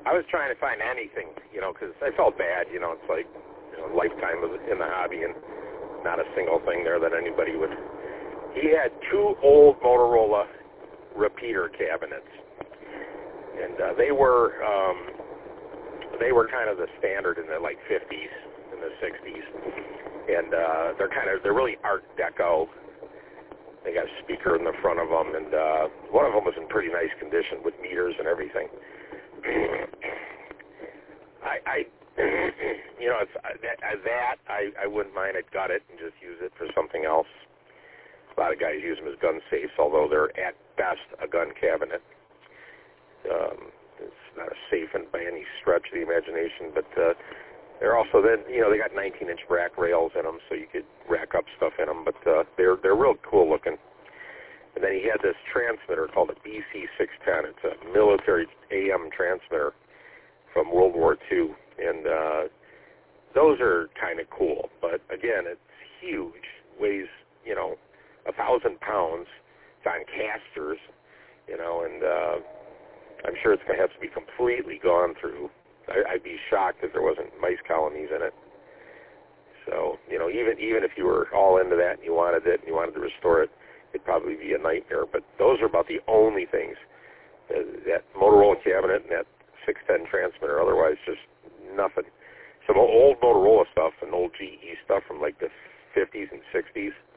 I was trying to find anything, because I felt bad, it's like, lifetime in the hobby and not a single thing there that anybody would. He had 2 old Motorola repeater cabinets, and they were kind of the standard in the 50s and the 60s, and they're really Art Deco. They got a speaker in the front of them, and one of them was in pretty nice condition with meters and everything. I wouldn't mind. I'd gut it and just use it for something else. A lot of guys use them as gun safes, although they're at best a gun cabinet. It's not a safe by any stretch of the imagination, but they're also then, they got 19-inch rack rails in them, so you could rack up stuff in them, but they're real cool looking. And then he had this transmitter called a BC610. It's a military AM transmitter from World War II, and those are kind of cool. But again, it's huge, weighs 1,000 pounds. It's on casters, and I'm sure it's going to have to be completely gone through. I'd be shocked if there wasn't mice colonies in it. So even if you were all into that and you wanted it and you wanted to restore it, it'd probably be a nightmare. But those are about the only things. That Motorola cabinet and that 610 transmitter. Otherwise, just nothing. Some old Motorola stuff and old GE stuff from the 50s and 60s.